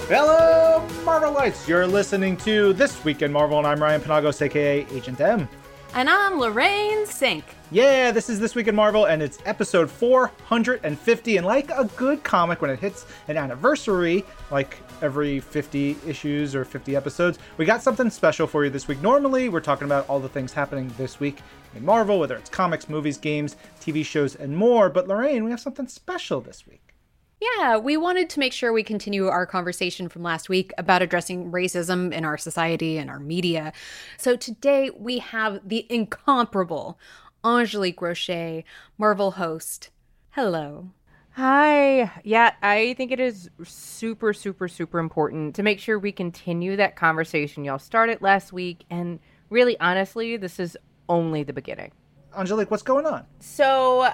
Hello, Marvelites! You're listening to This Week in Marvel, and I'm Ryan Penagos, aka Agent M. And I'm Lorraine Sink. Yeah, this is This Week in Marvel, and it's episode 450. And like a good comic, when it hits an anniversary, like every 50 issues or 50 episodes, we got something special for you this week. Normally, we're talking about all the things happening this week in Marvel, whether it's comics, movies, games, TV shows, and more. But Lorraine, we have something special this week. Yeah, we wanted to make sure we continue our conversation from last week about addressing racism in our society and our media. So today we have the incomparable Angelique Roche, Marvel host. Hello. Hi. Yeah, I think it is super important to make sure we continue that conversation y'all started last week. And really, honestly, this is only the beginning. Angelique, what's going on? So,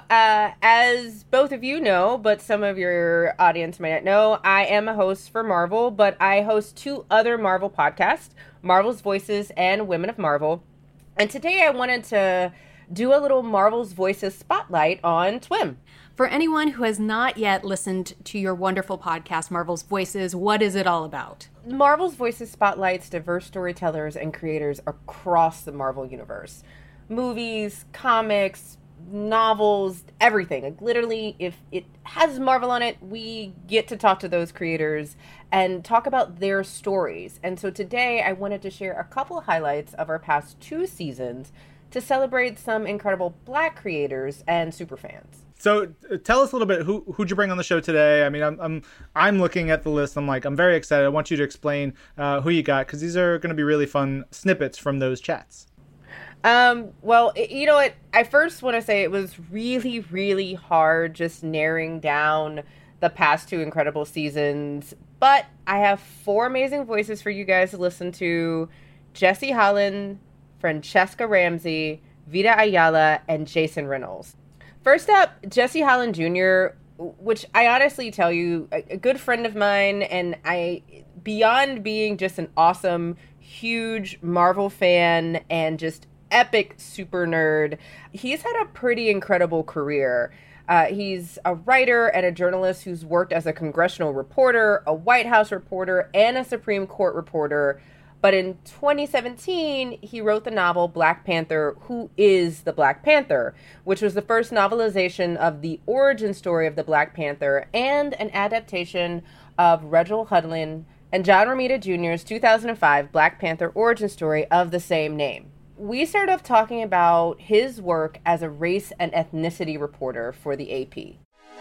as both of you know, but some of your audience may not know, I am a host for Marvel, but I host two other Marvel podcasts, Marvel's Voices and Women of Marvel. And today I wanted to do a little Marvel's Voices spotlight on TWIM. For anyone who has not yet listened to your wonderful podcast, Marvel's Voices, what is it all about? Marvel's Voices spotlights diverse storytellers and creators across the Marvel universe. Movies, comics, novels, everything. Like literally, if it has Marvel on it, we get to talk to those creators and talk about their stories. And so today I wanted to share a couple highlights of our past two seasons to celebrate some incredible Black creators and superfans. So tell us a little bit, who'd you bring on the show today? I mean, I'm looking at the list. I'm very excited. I want you to explain who you got, because these are going to be really fun snippets from those chats. Well, you know what? I first want to say it was really hard just narrowing down the past two incredible seasons. But I have four amazing voices for you guys to listen to: Jesse Holland, Francesca Ramsey, Vita Ayala, and Jason Reynolds. First up, Jesse Holland Jr., which I honestly tell you, a good friend of mine, and beyond being just an awesome, huge Marvel fan and just epic super nerd, he's had a pretty incredible career. He's a writer and a journalist who's worked as a congressional reporter, a White House reporter, and a Supreme Court reporter. But in 2017, he wrote the novel Black Panther, Who is the Black Panther?, which was the first novelization of the origin story of the Black Panther and an adaptation of Reginald Hudlin and John Romita Jr.'s 2005 Black Panther origin story of the same name. We started off talking about his work as a race and ethnicity reporter for the AP.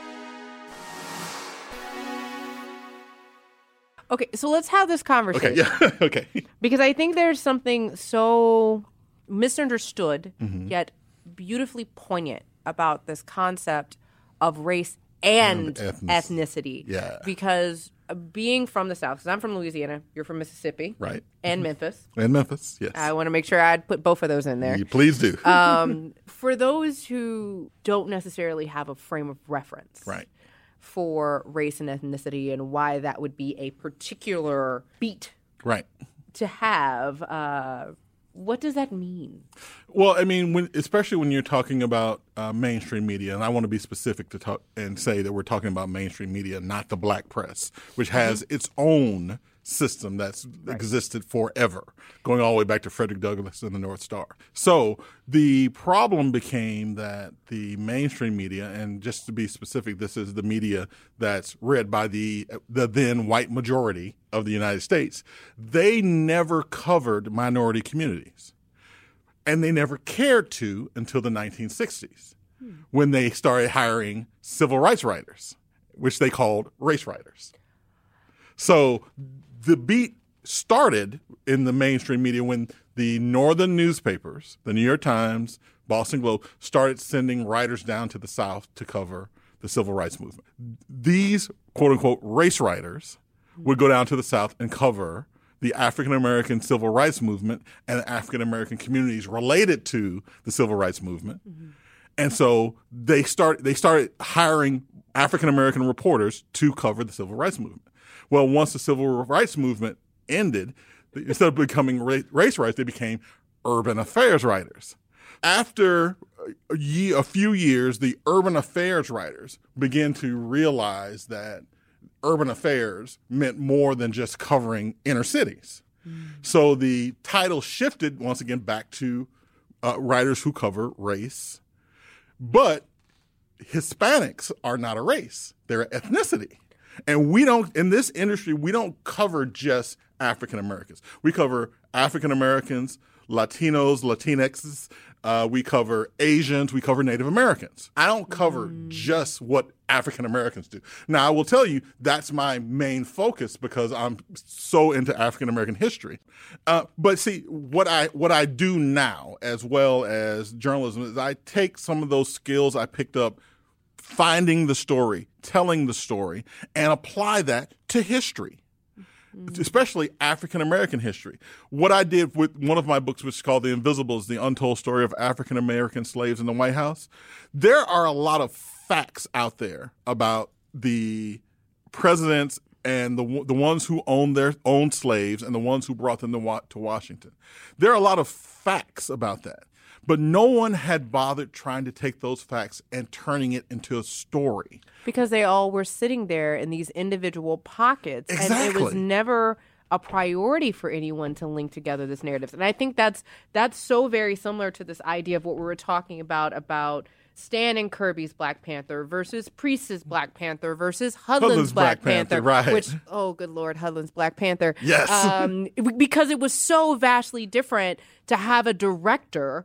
Okay, so let's have this conversation. Okay, yeah, okay. Because I think there's something so misunderstood, yet beautifully poignant about this concept of race and ethnicity. Yeah. Because being from the South, because I'm from Louisiana, you're from Mississippi. Right. And Memphis. And Memphis, yes. I want to make sure I'd put both of those in there. You please do. For those who don't necessarily have a frame of reference. Right. For race and ethnicity and why that would be a particular beat Right. to have. What does that mean? Well, I mean, especially when you're talking about mainstream media, and I want to be specific to talk and say that we're talking about mainstream media, not the black press, which has its own system that's existed forever, going all the way back to Frederick Douglass and the North Star. So the problem became that the mainstream media, and just to be specific, this is the media that's read by the then white majority of the United States, they never covered minority communities. And they never cared to until the 1960s, when they started hiring civil rights writers, which they called race writers. So the beat started in the mainstream media when the northern newspapers, the New York Times, Boston Globe, started sending writers down to the South to cover the civil rights movement. These, quote-unquote, race writers would go down to the South and cover the African-American civil rights movement and the African-American communities related to the civil rights movement. And so they started hiring African-American reporters to cover the civil rights movement. Well, once the civil rights movement ended, instead of becoming race writers, they became urban affairs writers. After a few years, the urban affairs writers began to realize that urban affairs meant more than just covering inner cities. So the title shifted once again back to writers who cover race. But Hispanics are not a race, they're an ethnicity. And we don't, in this industry, we don't cover just African Americans. We cover African Americans, Latinos, Latinxs, we cover Asians, we cover Native Americans. I don't cover just what African Americans do. Now, I will tell you, that's my main focus because I'm so into African American history. But see, what I do now, as well as journalism, is I take some of those skills I picked up finding the story, telling the story, and apply that to history. Especially African American history. What I did with one of my books, which is called The Invisibles, The Untold Story of African American Slaves in the White House, there are a lot of facts out there about the presidents and the ones who owned their own slaves and the ones who brought them to Washington. There are a lot of facts about that. But no one had bothered trying to take those facts and turning it into a story. Because they all were sitting there in these individual pockets. Exactly. And it was never a priority for anyone to link together this narrative. And I think that's so very similar to this idea of what we were talking about Stan and Kirby's Black Panther versus Priest's Black Panther versus Hudlin's Black Panther. Right. Which, oh, good Lord, Hudlin's Black Panther. Yes. Because it was so vastly different to have a director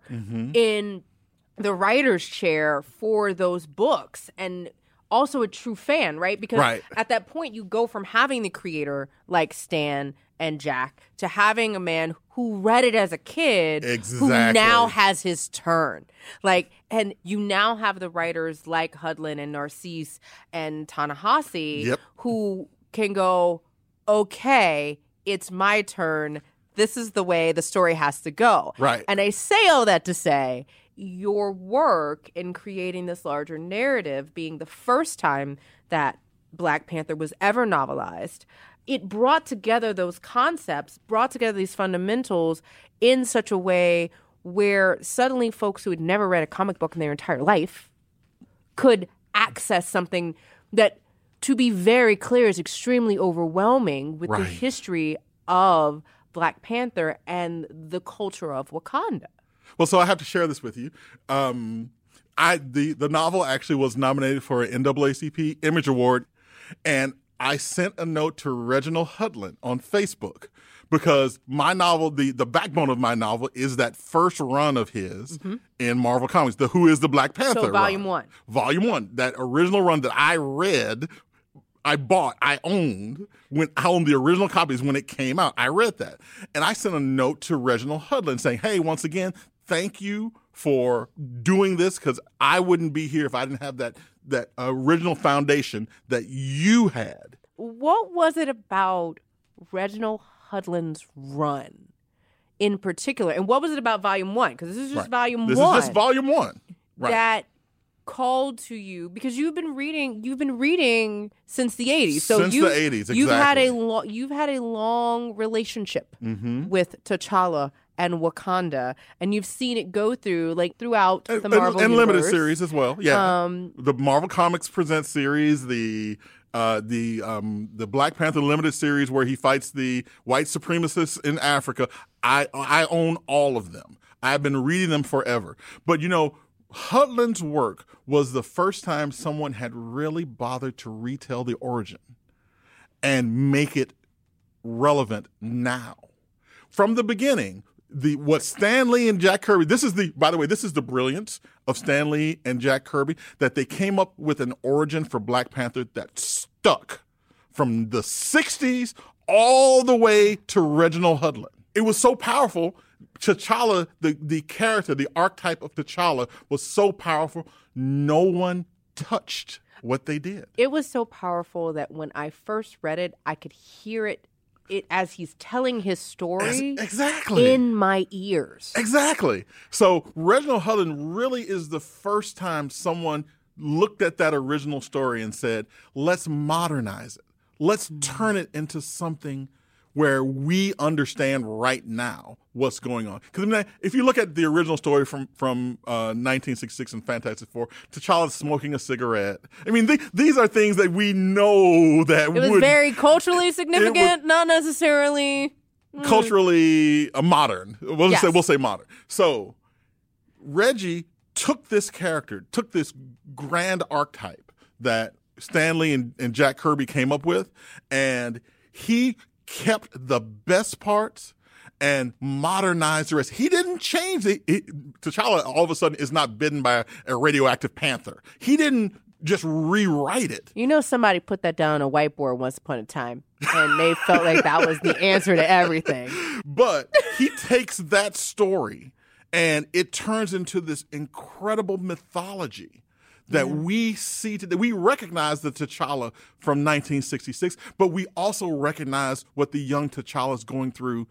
in the writer's chair for those books and also a true fan, right? Because at that point, you go from having the creator like Stan and Jack to having a man who read it as a kid who now has his turn. And you now have the writers like Hudlin and Narcisse and Ta-Nehisi who can go, okay, it's my turn. This is the way the story has to go. Right. And I say all that to say your work in creating this larger narrative, being the first time that Black Panther was ever novelized, it brought together those concepts, brought together these fundamentals in such a way where suddenly folks who had never read a comic book in their entire life could access something that, to be very clear, is extremely overwhelming with the history of Black Panther and the culture of Wakanda. Well, so I have to share this with you. The novel actually was nominated for an NAACP Image Award, and I sent a note to Reginald Hudlin on Facebook because my novel, the backbone of my novel, is that first run of his in Marvel Comics, the Who is the Black Panther So Volume run. 1. Volume 1, that original run that I read, I bought, I owned, when I owned the original copies when it came out. I read that. And I sent a note to Reginald Hudlin saying, hey, once again, thank you for doing this because I wouldn't be here if I didn't have that original foundation that you had. What was it about Reginald Hudlin's run in particular? And what was it about Volume 1? Because this is just Volume 1. This is just Volume 1. Right. That called to you because you've been reading since the 80s. So since the 80s, exactly. You've had a long relationship with T'Challa and Wakanda, and you've seen it go through throughout the Marvel and universe. limited series as well. Yeah, the Marvel Comics Presents series, the Black Panther limited series where he fights the white supremacists in Africa. I own all of them. I've been reading them forever. But Hudlin's work was the first time someone had really bothered to retell the origin and make it relevant now. From the beginning, what Stan Lee and Jack Kirby, this is the brilliance of Stan Lee and Jack Kirby, that they came up with an origin for Black Panther that stuck from the 60s all the way to Reginald Hudlin. It was so powerful. T'Challa, the character, the archetype of T'Challa was so powerful, no one touched what they did. It was so powerful that when I first read it, I could hear it as he's telling his story exactly in my ears. Exactly. So Reginald Hudlin really is the first time someone looked at that original story and said, let's modernize it. Let's turn it into something where we understand right now what's going on. Because I mean, if you look at the original story from 1966 in Fantastic Four, T'Challa smoking a cigarette. I mean, these are things that we know that it was very culturally significant, not necessarily culturally modern. Yes. We'll say modern. So Reggie took this character, took this grand archetype that Stan Lee and Jack Kirby came up with, and he kept the best parts and modernized the rest. He didn't change it. T'Challa all of a sudden is not bitten by a radioactive panther. He didn't just rewrite it. You know, somebody put that down on a whiteboard once upon a time, and they felt like that was the answer to everything. But he takes that story and it turns into this incredible mythology that we see today. We recognize the T'Challa from 1966, but we also recognize what the young T'Challa is going through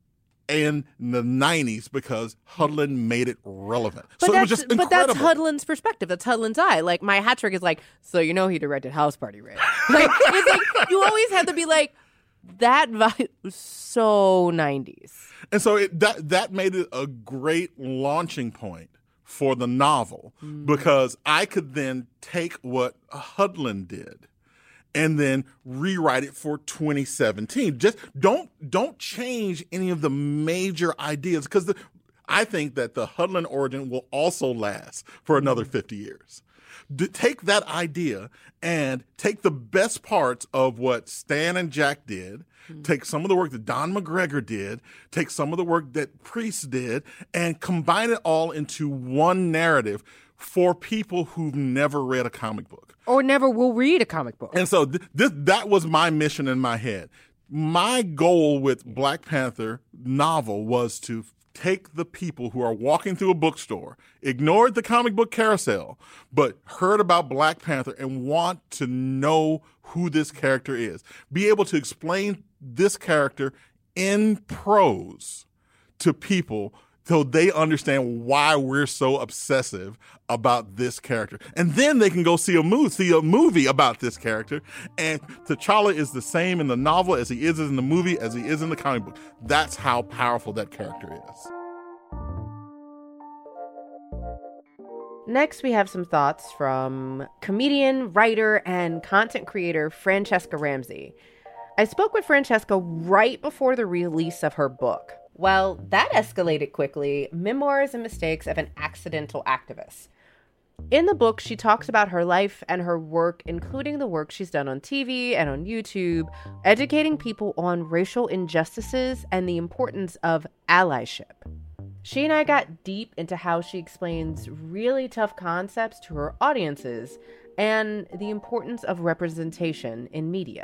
in the 90s because Hudlin made it relevant. So it was just incredible. But that's Hudlin's perspective. That's Hudlin's eye. Like, my hat trick is like, so you know he directed House Party, right? Like, it's like, you always have to be like, that vibe was so 90s. And so that made it a great launching point for the novel because I could then take what Hudlin did and then rewrite it for 2017. Just don't change any of the major ideas because I think that the Hudlin origin will also last for another 50 years. Take that idea and take the best parts of what Stan and Jack did, take some of the work that Don McGregor did, take some of the work that Priest did, and combine it all into one narrative for people who've never read a comic book. Or never will read a comic book. And so that was my mission in my head. My goal with Black Panther novel was to take the people who are walking through a bookstore, ignored the comic book carousel, but heard about Black Panther and want to know who this character is. Be able to explain this character in prose to people so they understand why we're so obsessive about this character. And then they can go see a movie about this character. And T'Challa is the same in the novel as he is in the movie, as he is in the comic book. That's how powerful that character is. Next, we have some thoughts from comedian, writer, and content creator Franchesca Ramsey. I spoke with Franchesca right before the release of her book. Well, that escalated quickly. Memoirs and Mistakes of an Accidental Activist. In the book, she talks about her life and her work, including the work she's done on TV and on YouTube, educating people on racial injustices and the importance of allyship. She and I got deep into how she explains really tough concepts to her audiences and the importance of representation in media.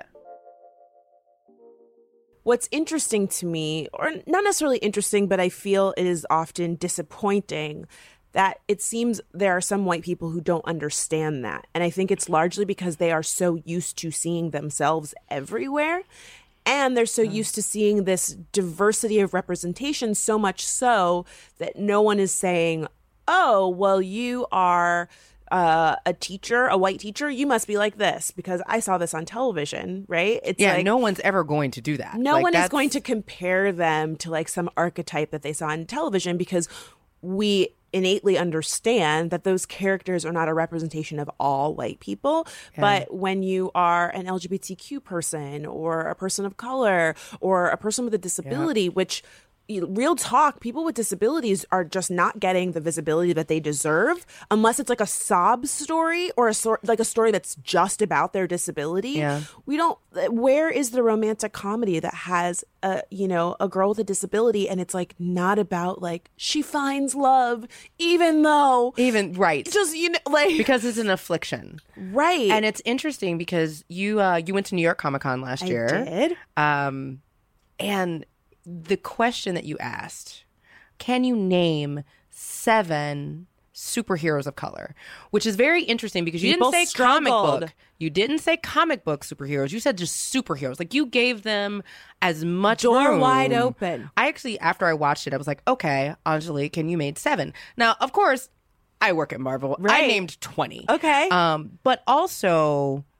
What's interesting to me, or not necessarily interesting, but I feel it is often disappointing that it seems there are some white people who don't understand that. And I think it's largely because they are so used to seeing themselves everywhere. And they're so used to seeing this diversity of representation, so much so that no one is saying, oh, well, you are a teacher, a white teacher, you must be like this because I saw this on television, right? It's like, no one's ever going to do that. No one is going to compare them to like some archetype that they saw on television because we innately understand that those characters are not a representation of all white people. Yeah. But when you are an LGBTQ person or a person of color or a person with a disability, which real talk, people with disabilities are just not getting the visibility that they deserve unless it's like a sob story or a story that's just about their disability. Yeah. Where is the romantic comedy that has a girl with a disability and it's like not about like she finds love right. Just like because it's an affliction. Right. And it's interesting because you went to New York Comic Con last year. I did. And the question that you asked, can you name 7 superheroes of color? Which is very interesting because you didn't say comic book. You didn't say comic book superheroes. You said just superheroes. Like you gave them as much door room. Wide open. I actually, after I watched it, I was like, okay, Angelique, can you made 7? Now, of course, I work at Marvel. Right. I named 20. Okay. But also,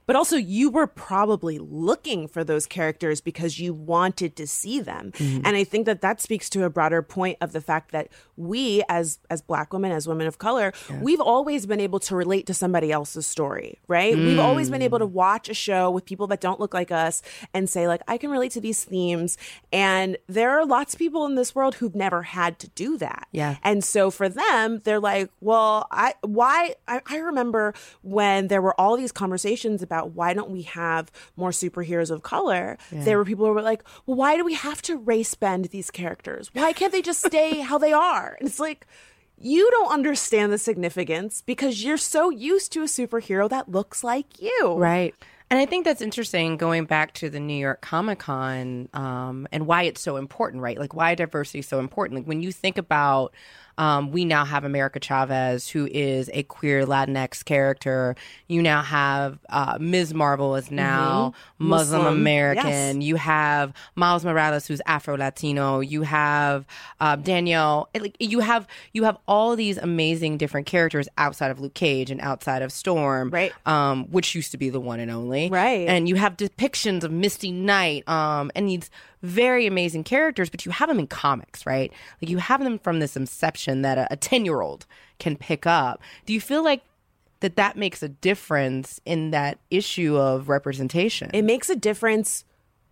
But also, you were probably looking for those characters because you wanted to see them. And I think that speaks to a broader point of the fact that we, as Black women, as women of color, we've always been able to relate to somebody else's story, right? We've always been able to watch a show with people that don't look like us and say, like, I can relate to these themes. And there are lots of people in this world who've never had to do that. Yeah. And so for them, they're like, well, I remember when there were all these conversations about why don't we have more superheroes of color? There were people who were like, well, why do we have to race bend these characters? Why can't they just stay how they are? And it's like, you don't understand the significance because you're so used to a superhero that looks like you. Right. And I think that's interesting going back to the New York Comic Con and why it's so important, right? Like why diversity is so important. Like when you think about we now have America Chavez, who is a queer Latinx character. You now have Ms. Marvel is now Muslim American. Yes. You have Miles Morales, who's Afro-Latino. You have Danielle. Like you have all these amazing different characters outside of Luke Cage and outside of Storm, right? Which used to be the one and only, right? And you have depictions of Misty Knight, and these very amazing characters, but you have them in comics, right? Like you have them from this inception that a 10-year-old can pick up. Do you feel like that makes a difference in that issue of representation? It makes a difference.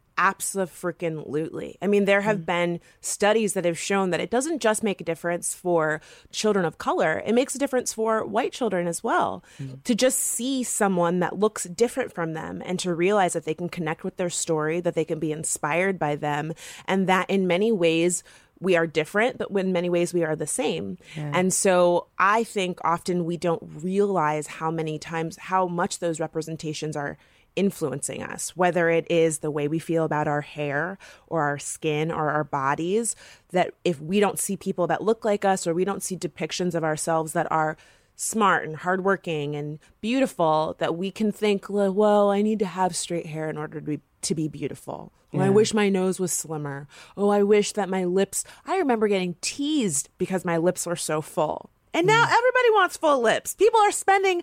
Abso-freaking-lutely. I mean, there have been studies that have shown that it doesn't just make a difference for children of color. It makes a difference for white children as well. To just see someone that looks different from them and to realize that they can connect with their story, that they can be inspired by them, and that in many ways we are different, but in many ways we are the same. Yeah. And so I think often we don't realize how much those representations are influencing us, whether it is the way we feel about our hair or our skin or our bodies, that if we don't see people that look like us or we don't see depictions of ourselves that are smart and hardworking and beautiful, that we can think, well, I need to have straight hair in order to be beautiful. Yeah. I wish my nose was slimmer. Oh, I wish that my lips... I remember getting teased because my lips were so full. And now everybody wants full lips. People are spending...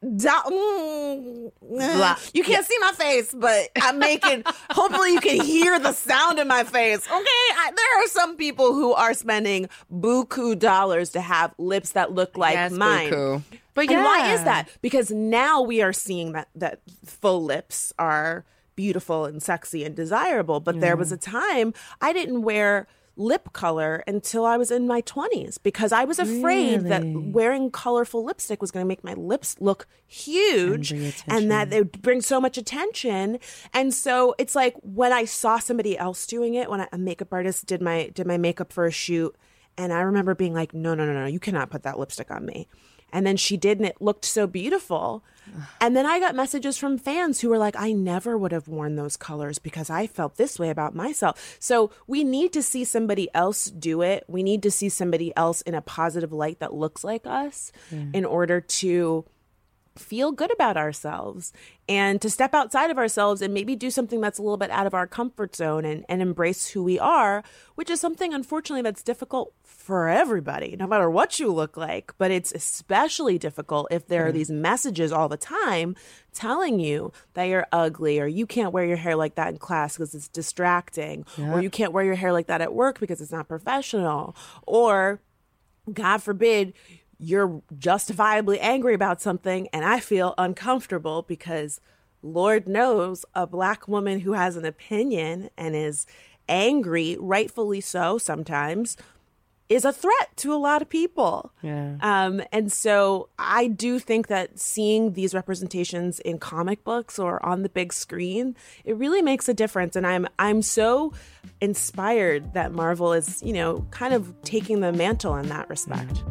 You can't see my face, but I'm making... Hopefully you can hear the sound in my face. Okay, there are some people who are spending buku dollars to have lips that look like mine. Buku. But why is that? Because now we are seeing that full lips are beautiful and sexy and desirable. But there was a time I didn't wear lip color until I was in my 20s because I was afraid that wearing colorful lipstick was going to make my lips look huge and that they would bring so much attention. And so it's like when I saw somebody else doing it, when a makeup artist did my makeup for a shoot, and I remember being like, no, you cannot put that lipstick on me. And then she did, and it looked so beautiful. And then I got messages from fans who were like, I never would have worn those colors because I felt this way about myself. So we need to see somebody else do it. We need to see somebody else in a positive light that looks like us in order to feel good about ourselves and to step outside of ourselves and maybe do something that's a little bit out of our comfort zone and embrace who we are, which is something, unfortunately, that's difficult for everybody, no matter what you look like. But it's especially difficult if there are these messages all the time telling you that you're ugly, or you can't wear your hair like that in class because it's distracting, or you can't wear your hair like that at work because it's not professional, or, God forbid, you're justifiably angry about something and I feel uncomfortable because Lord knows a Black woman who has an opinion and is angry, rightfully so sometimes, is a threat to a lot of people. And so I do think that seeing these representations in comic books or on the big screen, it really makes a difference. And I'm so inspired that Marvel is, kind of taking the mantle in that respect.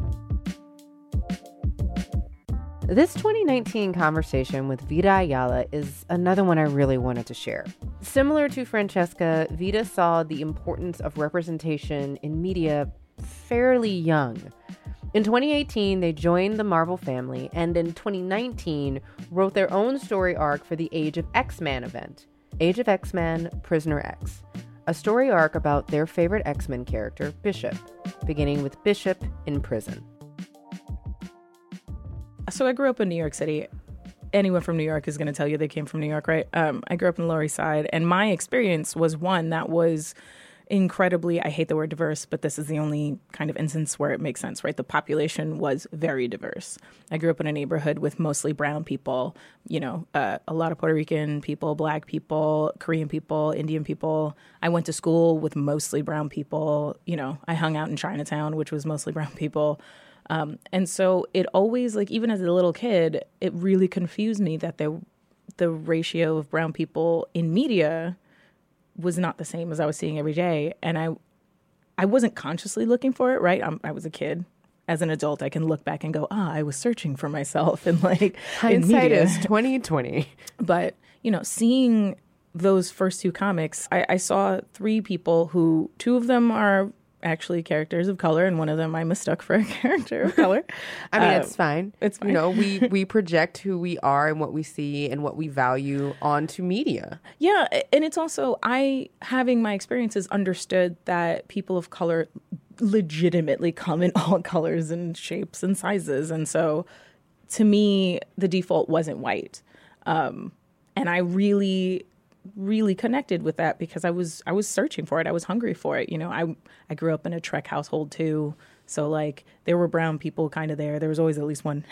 This 2019 conversation with Vita Ayala is another one I really wanted to share. Similar to Francesca, Vita saw the importance of representation in media fairly young. In 2018, they joined the Marvel family, and in 2019, wrote their own story arc for the Age of X-Men event, Age of X-Men Prisoner X, a story arc about their favorite X-Men character, Bishop, beginning with Bishop in prison. So I grew up in New York City. anyone from New York is going to tell you they came from New York, right? I grew up in the Lower East Side, and my experience was one that was incredibly, I hate the word diverse, but this is the only kind of instance where it makes sense, right? The population was very diverse. I grew up in a neighborhood with mostly brown people, a lot of Puerto Rican people, Black people, Korean people, Indian people. I went to school with mostly brown people. I hung out in Chinatown, which was mostly brown people. And so it always, like, even as a little kid, it really confused me that the ratio of brown people in media was not the same as I was seeing every day. And I wasn't consciously looking for it, right? I was a kid. As an adult, I can look back and go, I was searching for myself and like hindsight in media. is 2020. But, seeing those first two comics, I saw three people who, two of them are actually characters of color, and one of them I mistook for a character of color. I mean, it's fine. It's fine. We project who we are and what we see and what we value onto media. Yeah, and it's also, having my experiences, understood that people of color legitimately come in all colors and shapes and sizes. And so, to me, the default wasn't white. And I really connected with that because I was searching for it. I was hungry for it. I grew up in a Trek household too. So like there were brown people kind of there. There was always at least one.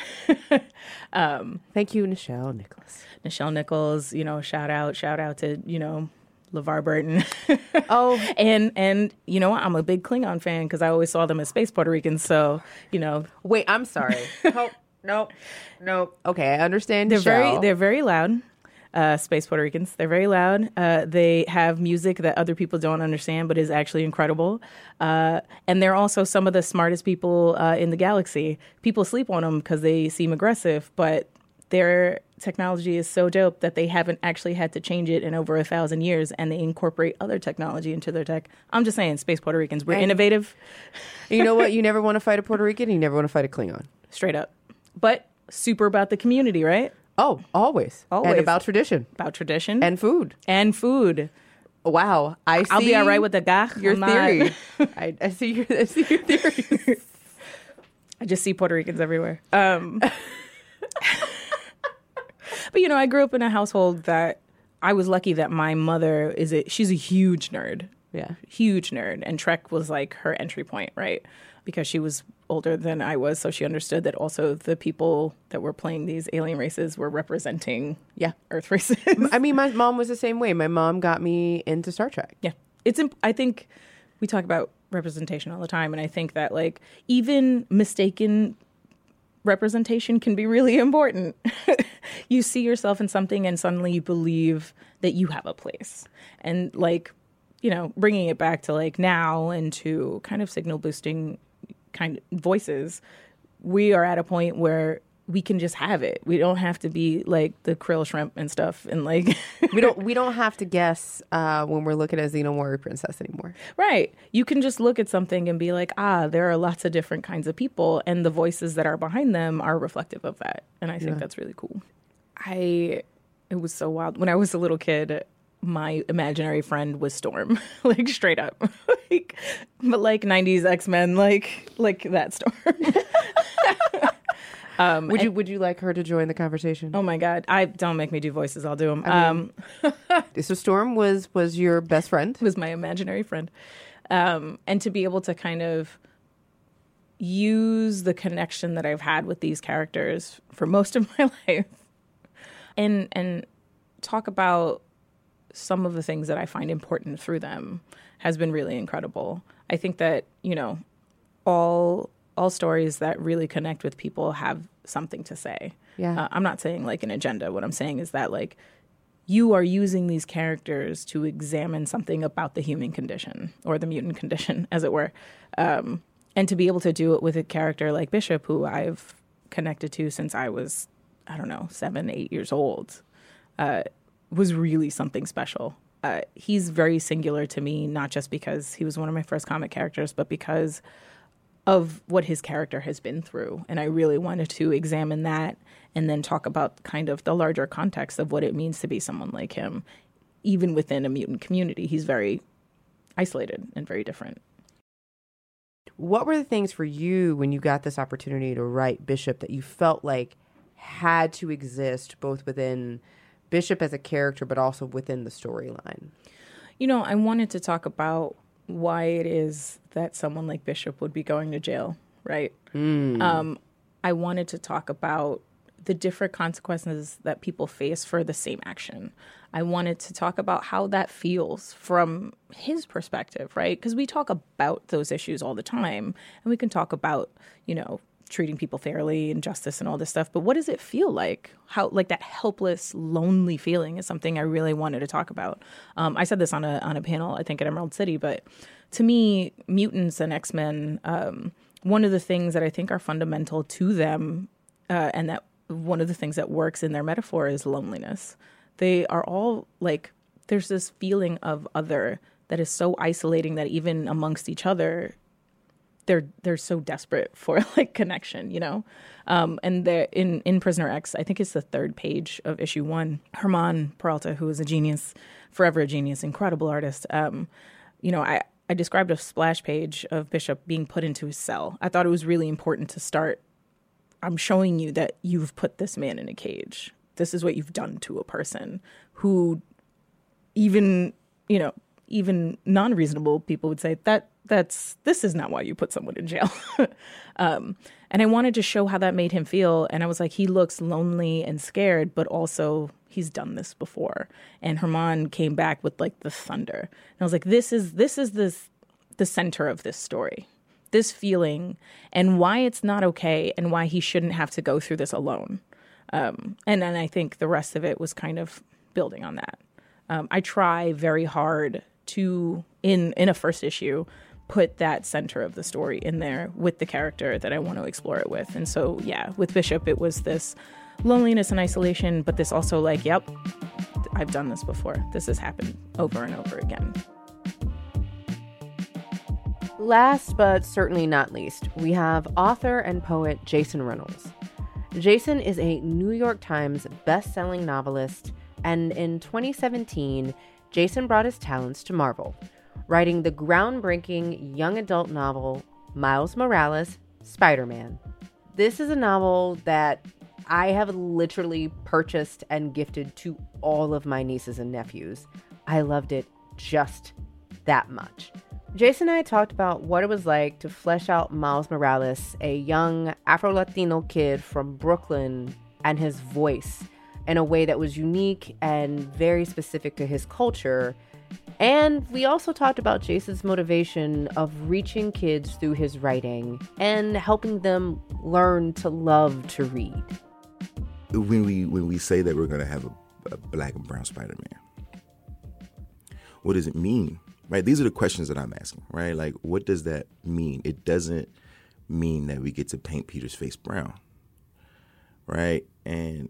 Thank you, Nichelle Nichols. Nichelle Nichols, shout out to, LeVar Burton. Oh, and I'm a big Klingon fan because I always saw them as space Puerto Ricans. So, wait, I'm sorry. Nope. Okay, I understand. They're very loud. Space Puerto Ricans. They're very loud. They have music that other people don't understand, but is actually incredible. And they're also some of the smartest people in the galaxy. People sleep on them because they seem aggressive, but their technology is so dope that they haven't actually had to change it in over 1,000 years, and they incorporate other technology into their tech. I'm just saying, Space Puerto Ricans, we're innovative. You know what? You never want to fight a Puerto Rican, and you never want to fight a Klingon. Straight up. But super about the community, right? Oh, always. And about tradition. About tradition. And food. Wow. I'll be all right with the gach. Your theory. I see your theory. I just see Puerto Ricans everywhere. But, I grew up in a household that I was lucky that my mother she's a huge nerd. Yeah. Huge nerd. And Trek was like her entry point, right? Because she was older than I was, so she understood that also the people that were playing these alien races were representing, Earth races. I mean, my mom was the same way. My mom got me into Star Trek. Yeah. I think we talk about representation all the time, and I think that, like, even mistaken representation can be really important. You see yourself in something and suddenly you believe that you have a place. And, like, bringing it back to, like, now and to kind of signal boosting kind of voices, we are at a point where we can just have it. We don't have to be like the krill shrimp and stuff, and like we don't have to guess when we're looking at Xena Warrior Princess anymore. Right. You can just look at something and be like, there are lots of different kinds of people, and the voices that are behind them are reflective of that. And I think that's really cool. It was so wild. When I was a little kid, my imaginary friend was Storm, like straight up, but like 90s X-Men, like that Storm. Would you like her to join the conversation? Oh my God! Don't make me do voices. I'll do them. So Storm was your best friend? Was my imaginary friend, and to be able to kind of use the connection that I've had with these characters for most of my life, and talk about some of the things that I find important through them has been really incredible. I think that all stories that really connect with people have something to say. Yeah. I'm not saying like an agenda. What I'm saying is that like you are using these characters to examine something about the human condition or the mutant condition, as it were. And to be able to do it with a character like Bishop, who I've connected to since I was, 7, 8 years old, was really something special. He's very singular to me, not just because he was one of my first comic characters, but because of what his character has been through. And I really wanted to examine that and then talk about kind of the larger context of what it means to be someone like him. Even within a mutant community, he's very isolated and very different. What were the things for you when you got this opportunity to write Bishop that you felt like, had to exist both within Bishop as a character, but also within the storyline? You know, I wanted to talk about why it is that someone like Bishop would be going to jail, right? I wanted to talk about the different consequences that people face for the same action. I wanted to talk about how that feels from his perspective, right? Because we talk about those issues all the time, and we can talk about, you know, treating people fairly and justice and all this stuff. But what does it feel like? How, like, that helpless, lonely feeling is something I really wanted to talk about. I said this on a panel, I think, at Emerald City, but to me, mutants and X-Men, one of the things that I think are fundamental to them, and that one of the things that works in their metaphor is loneliness. They are all like, there's this feeling of other that is so isolating that even amongst each other, they're so desperate for like connection, you know? And they're in Prisoner X, I think it's the 3rd page of issue 1, Herman Peralta, who is a genius, forever a genius, incredible artist. You know, I described a splash page of Bishop being put into his cell. I thought it was really important to start, I'm showing you that you've put this man in a cage. This is what you've done to a person who even, you know, even non-reasonable people would say this is not why you put someone in jail. And I wanted to show how that made him feel. And I was like, he looks lonely and scared, but also he's done this before. And Herman came back with like the thunder. And I was like, this is the center of this story, this feeling, and why it's not okay and why he shouldn't have to go through this alone. And then I think the rest of it was kind of building on that. I try very hard to, in a first issue, put that center of the story in there with the character that I want to explore it with. And so, yeah, with Bishop, it was this loneliness and isolation, but this also like, yep, I've done this before. This has happened over and over again. Last but certainly not least, we have author and poet Jason Reynolds. Jason is a New York Times best-selling novelist, and in 2017, Jason brought his talents to Marvel, writing the groundbreaking young adult novel Miles Morales, Spider-Man. This is a novel that I have literally purchased and gifted to all of my nieces and nephews. I loved it just that much. Jason and I talked about what it was like to flesh out Miles Morales, a young Afro-Latino kid from Brooklyn, and his voice in a way that was unique and very specific to his culture. And we also talked about Jason's motivation of reaching kids through his writing and helping them learn to love to read. When we say that we're going to have a black and brown Spider-Man, what does it mean? Right? These are the questions that I'm asking, right? Like, what does that mean? It doesn't mean that we get to paint Peter's face brown, right? And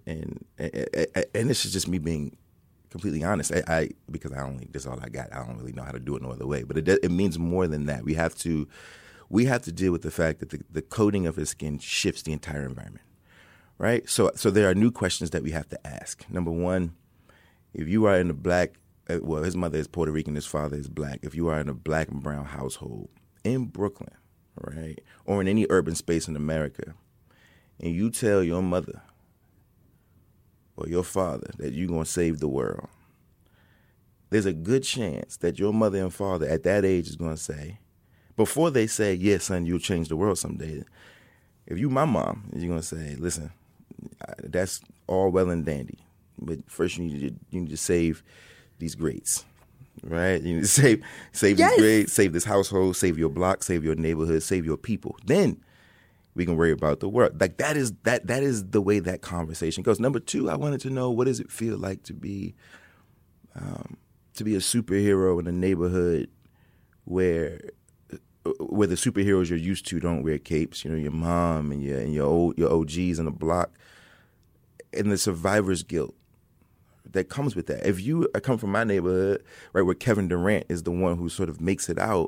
this is just me being completely honest. Because this is all I got. I don't really know how to do it no other way. But it means more than that. We have to deal with the fact that the coating of his skin shifts the entire environment, right? So there are new questions that we have to ask. Number one, if you are in a black, well, his mother is Puerto Rican, his father is black. If you are in a black and brown household in Brooklyn, right, or in any urban space in America, and you tell your mother or your father that you're going to save the world, there's a good chance that your mother and father at that age is going to say, before they say, yes, son, you'll change the world someday, if you my mom, you're going to say, listen, that's all well and dandy, but first you need to save these grades, right? You need to save these grades, save this household, save your block, save your neighborhood, save your people. Then we can worry about the world. Like that is the way that conversation goes. Number two, I wanted to know, what does it feel like to be a superhero in a neighborhood where the superheroes you're used to don't wear capes. You know, your mom and your OGs in the block, and the survivor's guilt that comes with that. If you come from my neighborhood, right, where Kevin Durant is the one who sort of makes it out,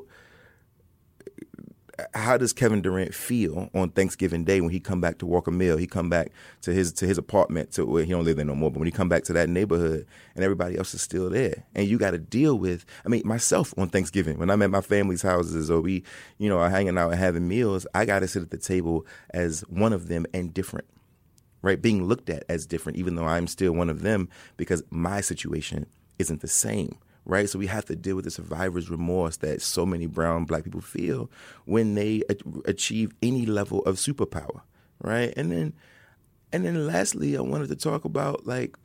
how does Kevin Durant feel on Thanksgiving Day when he come back to Walker Mill? He come back to his apartment, to where he don't live there no more, but when he come back to that neighborhood and everybody else is still there, and you got to deal with, myself on Thanksgiving, when I'm at my family's houses or we, are hanging out and having meals, I got to sit at the table as one of them and different, right? Being looked at as different, even though I'm still one of them, because my situation isn't the same, right? So we have to deal with the survivor's remorse that so many brown black people feel when they achieve any level of superpower, right? And then lastly, I wanted to talk about like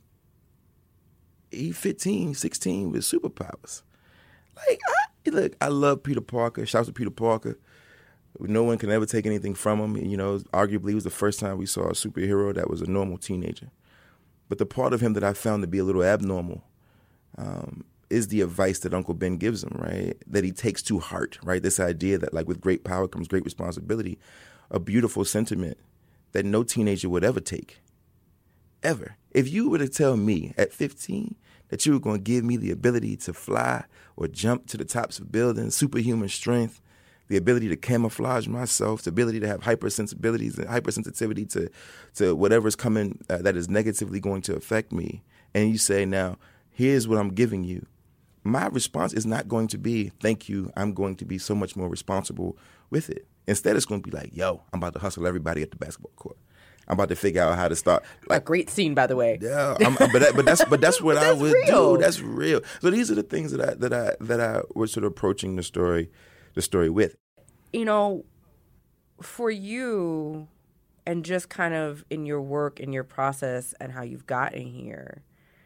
E15, 16 with superpowers. Like, I love Peter Parker. Shouts to Peter Parker. No one can ever take anything from him. You know, arguably it was the first time we saw a superhero that was a normal teenager. But the part of him that I found to be a little abnormal is the advice that Uncle Ben gives him, right? That he takes to heart, right? This idea that like with great power comes great responsibility, a beautiful sentiment that no teenager would ever take, ever. If you were to tell me at 15 that you were going to give me the ability to fly or jump to the tops of buildings, superhuman strength, the ability to camouflage myself, the ability to have hypersensibilities and hypersensitivity to whatever's coming that is negatively going to affect me, and you say, now, here's what I'm giving you, my response is not going to be, thank you, I'm going to be so much more responsible with it. Instead, it's going to be like, yo, I'm about to hustle everybody at the basketball court. I'm about to figure out how to start. Like, a great scene, by the way. Yeah, but that's what I would real. do. That's real. So these are the things that I was sort of approaching the story with. You know, for you, and just kind of in your work, in your process, and how you've gotten here,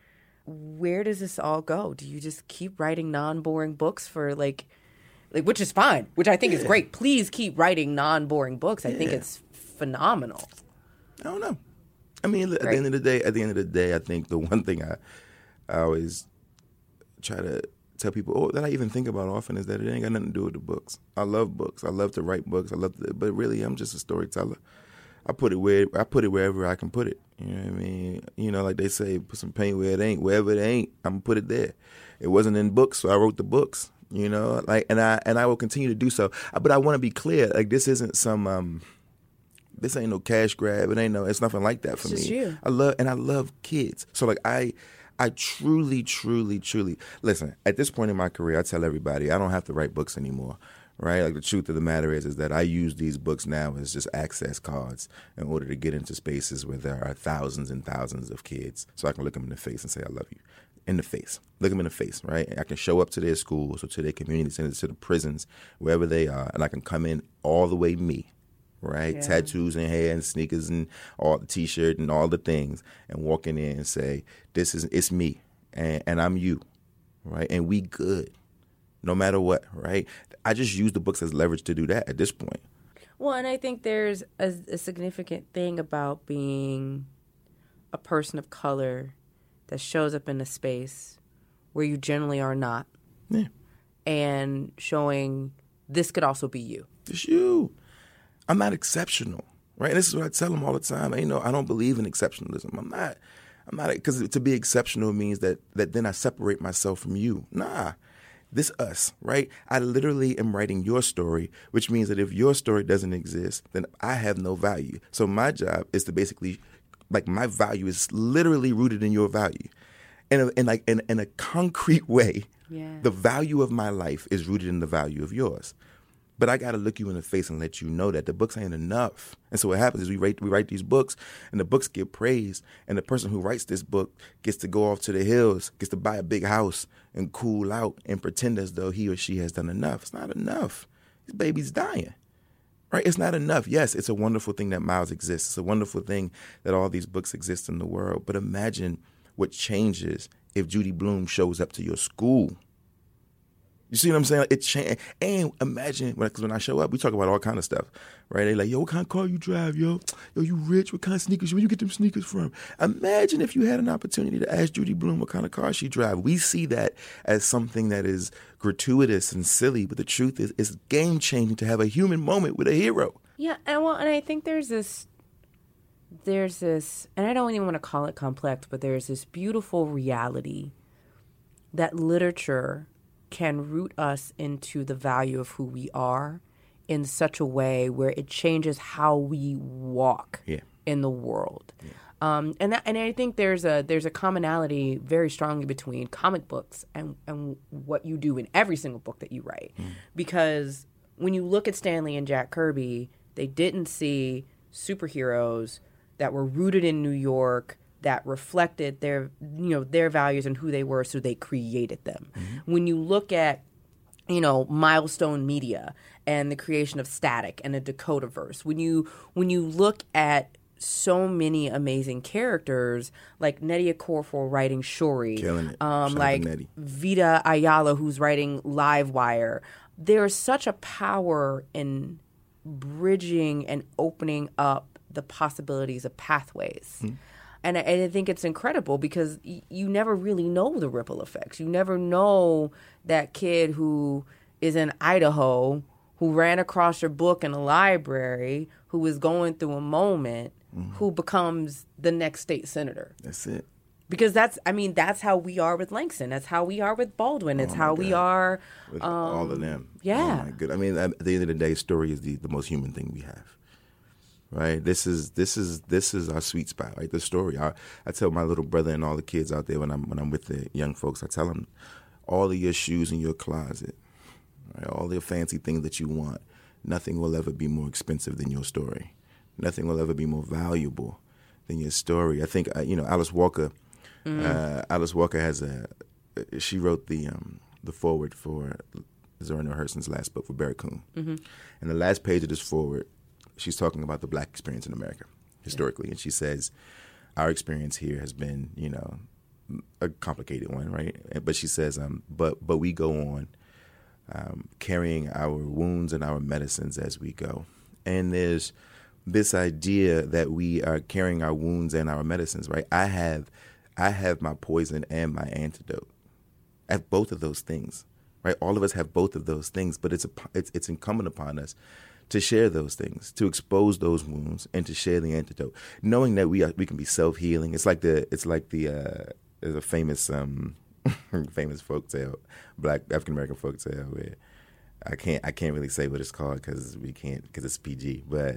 where does this all go? Do you just keep writing non-boring books for like which is fine, which I think is great. Please keep writing non-boring books. I think it's phenomenal. I don't know. I mean, at the end of the day, I think the one thing I always try to tell people that I even think about often is that it ain't got nothing to do with the books. I love books. I love to write books. But really, I'm just a storyteller. I put it wherever I can put it. You know what I mean? You know, like they say, put some paint where it ain't. Wherever it ain't, I'm gonna put it there. It wasn't in books, so I wrote the books. You know, like, and I will continue to do so. But I want to be clear. Like, this isn't some. This ain't no cash grab. It's nothing like that for me. It's just you. I love kids. So like I truly, truly, truly listen. At this point in my career, I tell everybody I don't have to write books anymore. Right? Like the truth of the matter is that I use these books now as just access cards in order to get into spaces where there are thousands and thousands of kids, so I can look them in the face and say I love you. In the face. Look them in the face, right? I can show up to their schools or to their community centers, to the prisons, wherever they are, and I can come in all the way me. Right, tattoos and hair and sneakers and all the T-shirt and all the things, and walk in there and say, it's me, and I'm you, right? And we good, no matter what, right? I just use the books as leverage to do that at this point. Well, and I think there's a significant thing about being a person of color that shows up in a space where you generally are not, and showing this could also be you. It's you. I'm not exceptional, right? And this is what I tell them all the time. I don't believe in exceptionalism. I'm not, because to be exceptional means that then I separate myself from you. Nah, this us, right? I literally am writing your story, which means that if your story doesn't exist, then I have no value. So my job is to basically, like, my value is literally rooted in your value. And in a concrete way, the value of my life is rooted in the value of yours. But I got to look you in the face and let you know that the books ain't enough. And so what happens is we write these books, and the books get praised, and the person who writes this book gets to go off to the hills, gets to buy a big house and cool out and pretend as though he or she has done enough. It's not enough. This baby's dying, right? It's not enough. Yes, it's a wonderful thing that Miles exists. It's a wonderful thing that all these books exist in the world. But imagine what changes if Judy Blume shows up to your school. You see what I'm saying? It changed. And imagine, because when I show up, we talk about all kind of stuff, right? They like, yo, what kind of car you drive, yo? Yo, you rich? What kind of sneakers? Where you get them sneakers from? Imagine if you had an opportunity to ask Judy Blume what kind of car she drives. We see that as something that is gratuitous and silly, but the truth is it's game-changing to have a human moment with a hero. Yeah, and I think there's this, and I don't even want to call it complex, but there's this beautiful reality that literature can root us into the value of who we are in such a way where it changes how we walk in the world. Yeah. And I think there's a commonality very strongly between comic books and what you do in every single book that you write. Because when you look at Stan Lee and Jack Kirby, they didn't see superheroes that were rooted in New York, that reflected their, their values and who they were, so they created them. When you look at, Milestone Media and the creation of Static and a Dakotaverse, when you look at so many amazing characters like Nnedi Okorafor writing Shuri, Killing it. Shout out to like Nnedi. Vita Ayala who's writing Livewire, there's such a power in bridging and opening up the possibilities of pathways. And I think it's incredible because you never really know the ripple effects. You never know that kid who is in Idaho, who ran across your book in a library, who is going through a moment, who becomes the next state senator. That's it. Because that's how we are with Langston. That's how we are with Baldwin. It's how we are With all of them. Yeah. Oh my good. I mean, at the end of the day, story is the most human thing we have. Right. This is our sweet spot. Right. The story. I tell my little brother and all the kids out there when I'm with the young folks, I tell them all of your shoes in your closet, right, all the fancy things that you want, nothing will ever be more expensive than your story. Nothing will ever be more valuable than your story. I think Alice Walker. Alice Walker she wrote the foreword for Zora Neale Hurston's last book for Barracoon. And the last page of this foreword, she's talking about the black experience in America historically. And she says, our experience here has been, a complicated one, right? But she says, but we go on carrying our wounds and our medicines as we go. And there's this idea that we are carrying our wounds and our medicines, right? I have my poison and my antidote. I have both of those things, right? All of us have both of those things, but it's incumbent upon us to share those things, to expose those wounds, and to share the antidote, knowing that we can be self-healing. It's like there's a famous famous folktale, Black African American folktale where I can't really say what it's called because it's PG, but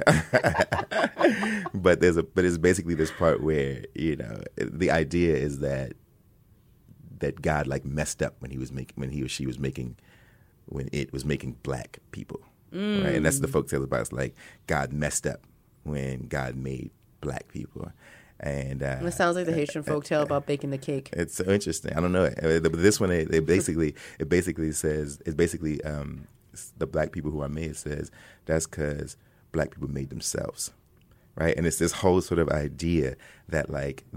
but it's basically this part where the idea is that God like messed up when it was making black people. Right? And that's the folktale about. It's like God messed up when God made black people. And it sounds like the Haitian folktale about baking the cake. It's so interesting. I don't know. But this one, it basically says the black people who are made says that's because black people made themselves, right? And it's this whole sort of idea that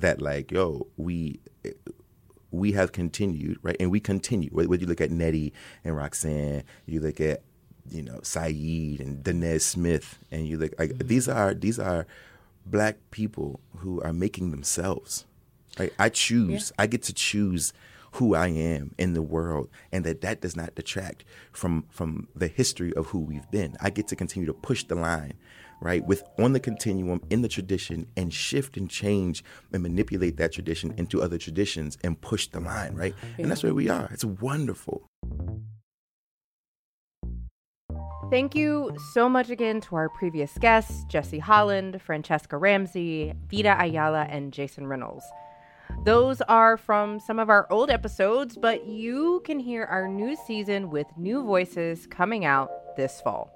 we have continued, right? And we continue. When you look at Nnedi and Roxanne, you look at Saeed and Danez Smith, and you look like these are black people who are making themselves. Right? I get to choose who I am in the world, and that does not detract from the history of who we've been. I get to continue to push the line, right, on the continuum in the tradition, and shift and change and manipulate that tradition into other traditions and push the line, right? And that's where we are. It's wonderful. Thank you so much again to our previous guests, Jesse Holland, Francesca Ramsey, Vita Ayala, and Jason Reynolds. Those are from some of our old episodes, but you can hear our new season with new voices coming out this fall.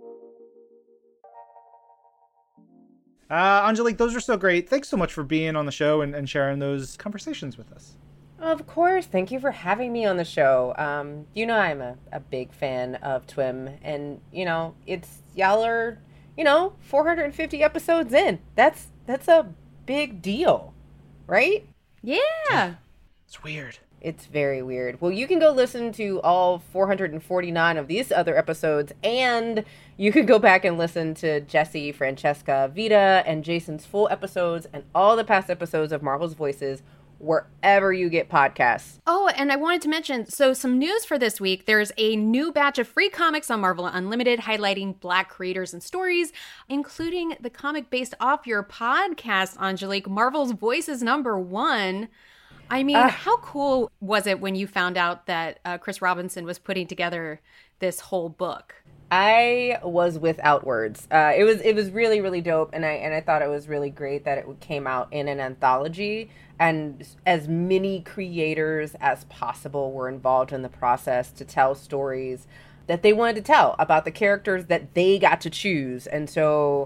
Angelique, those are so great. Thanks so much for being on the show and sharing those conversations with us. Of course. Thank you for having me on the show. I'm a big fan of TWIM, and, y'all are, 450 episodes in. That's a big deal, right? Yeah. It's weird. It's very weird. Well, you can go listen to all 449 of these other episodes, and you can go back and listen to Jesse, Francesca, Vita, and Jason's full episodes and all the past episodes of Marvel's Voices wherever you get podcasts. Oh, and I wanted to mention, so some news for this week. There's a new batch of free comics on Marvel Unlimited highlighting Black creators and stories, including the comic based off your podcast, Angelique, Marvel's Voices #1. I mean, how cool was it when you found out that Chris Robinson was putting together this whole book? I was without words. It was really, really dope, and I thought it was really great that it came out in an anthology, and as many creators as possible were involved in the process to tell stories that they wanted to tell about the characters that they got to choose. And so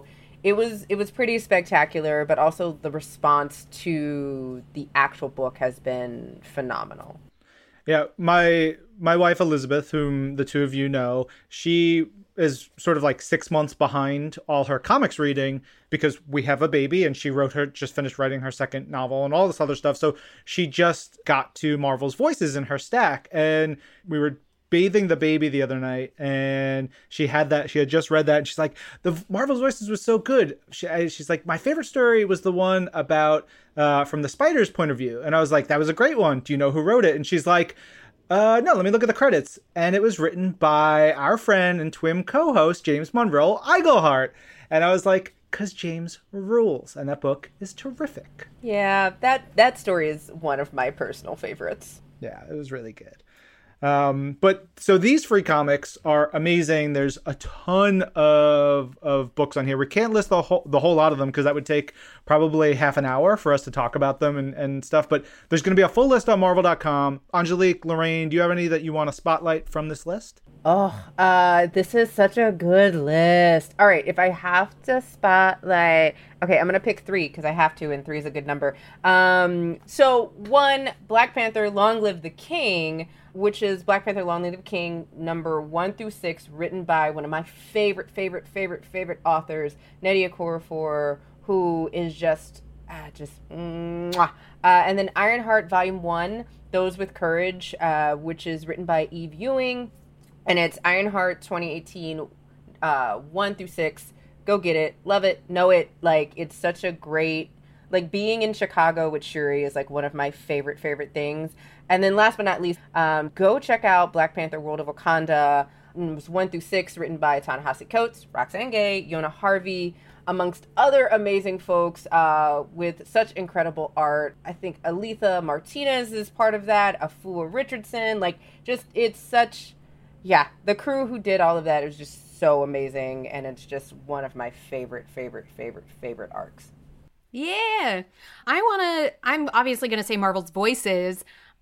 it was pretty spectacular, but also the response to the actual book has been phenomenal. Yeah, my wife Elizabeth, whom the two of you know, she is sort of like 6 months behind all her comics reading because we have a baby, and she just finished writing her second novel and all this other stuff. So she just got to Marvel's Voices in her stack, and we were bathing the baby the other night, and she had just read that, and she's like, the Marvel's Voices was so good. She's like, my favorite story was the one about from the spider's point of view. And I was like, that was a great one. Do you know who wrote it? And she's like, no, let me look at the credits. And it was written by our friend and TWIM co-host, James Monroe Iglehart. And I was like, because James rules. And that book is terrific. Yeah, that story is one of my personal favorites. Yeah, it was really good. But so these free comics are amazing. There's a ton of books on here. We can't list the whole lot of them because that would take probably half an hour for us to talk about them and stuff. But there's going to be a full list on Marvel.com. Angelique, Lorraine, do you have any that you want to spotlight from this list? Oh, this is such a good list. All right, if I have to spotlight, okay, I'm gonna pick 3 because I have to, and 3 is a good number. So 1, Black Panther: Long Live the King, which is Black Panther: Long Live the King, number 1 through 6, written by one of my favorite authors, Nnedi Okorafor, who is just mwah. And then Ironheart Volume 1, Those with Courage, which is written by Eve Ewing. And it's Ironheart 2018, 1 through 6. Go get it. Love it. Know it. Like, it's such a great, like, being in Chicago with Shuri is, like, one of my favorite things. And then last but not least, go check out Black Panther: World of Wakanda. It was 1 through 6, written by Ta-Nehisi Coates, Roxane Gay, Yona Harvey, amongst other amazing folks with such incredible art. I think Aletha Martinez is part of that, Afua Richardson. Like, just, it's such... Yeah, the crew who did all of that is just so amazing, and it's just one of my favorite arcs. Yeah. I'm obviously going to say Marvel's Voices.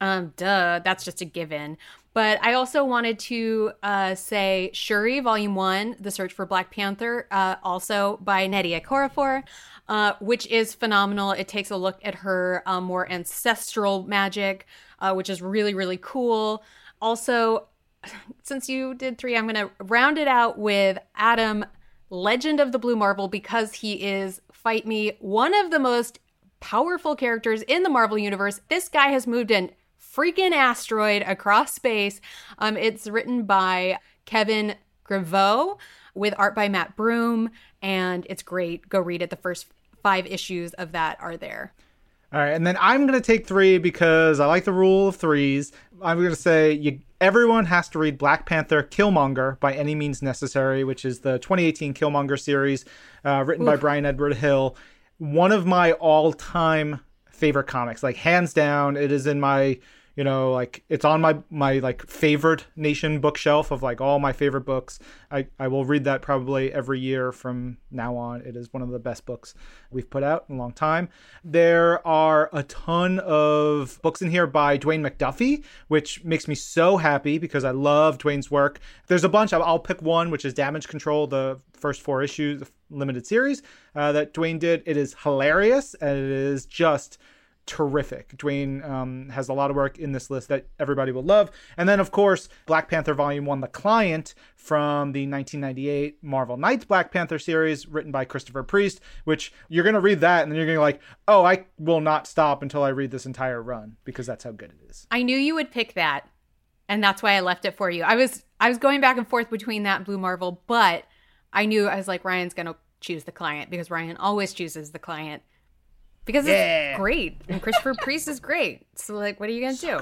That's just a given. But I also wanted to say Shuri, Volume 1, The Search for Black Panther, also by Nnedi Okorafor, which is phenomenal. It takes a look at her more ancestral magic, which is really, really cool. Also, since you did 3, I'm going to round it out with Adam, Legend of the Blue Marvel, because he is, fight me, one of the most powerful characters in the Marvel Universe. This guy has moved an freaking asteroid across space. It's written by Kevin Grevioux with art by Matt Broom, and it's great. Go read it. The first 5 issues of that are there. All right, and then I'm going to take 3 because I like the rule of 3s. I'm going to say everyone has to read Black Panther: Killmonger by Any Means Necessary, which is the 2018 Killmonger series written by Brian Edward Hill. One of my all-time favorite comics, like hands down. It is in my, like it's on my like favorite nation bookshelf of like all my favorite books. I will read that probably every year from now on. It is one of the best books we've put out in a long time. There are a ton of books in here by Dwayne McDuffie, which makes me so happy because I love Dwayne's work. There's a bunch. I'll pick one, which is Damage Control, the first 4 issues, the limited series that Dwayne did. It is hilarious, and it is just terrific. Dwayne has a lot of work in this list that everybody will love. And then, of course, Black Panther Volume 1, The Client, from the 1998 Marvel Knights Black Panther series, written by Christopher Priest, which you're going to read that, and then you're going to be like, oh, I will not stop until I read this entire run, because that's how good it is. I knew you would pick that, and that's why I left it for you. I was going back and forth between that and Blue Marvel, but I was like, Ryan's going to choose The Client, because Ryan always chooses The Client. Because it's great. And Christopher Priest is great. So, like, what are you going to do?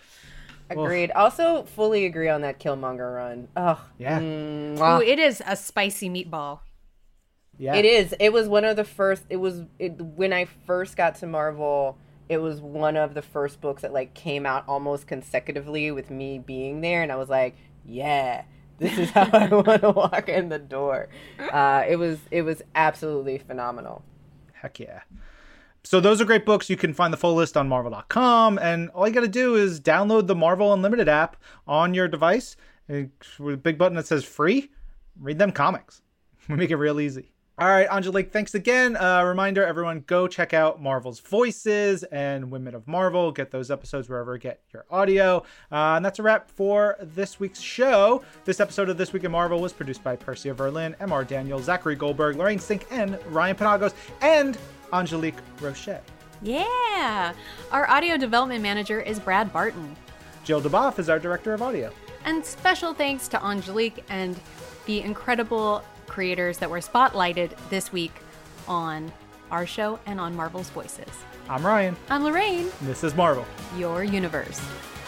Agreed. Also, fully agree on that Killmonger run. Oh, yeah. Ooh, it is a spicy meatball. Yeah. It is. It was one of the first, when I first got to Marvel, it was one of the first books that, like, came out almost consecutively with me being there. And I was like, yeah, this is how I want to walk in the door. It was absolutely phenomenal. Heck yeah. So those are great books. You can find the full list on Marvel.com, and all you got to do is download the Marvel Unlimited app on your device with a big button that says free. Read them comics. We make it real easy. All right, Angelique, thanks again. Reminder, everyone, go check out Marvel's Voices and Women of Marvel. Get those episodes wherever you get your audio. And that's a wrap for this week's show. This episode of This Week in Marvel was produced by Percia Verlin, MR Daniel, Zachary Goldberg, Lorraine Stink, and Ryan Penagos, and Angelique Roche. Yeah! Our audio development manager is Brad Barton. Jill DeBoff is our director of audio. And special thanks to Angelique and the incredible creators that were spotlighted this week on our show and on Marvel's Voices. I'm Ryan. I'm Lorraine. And this is Marvel. Your universe.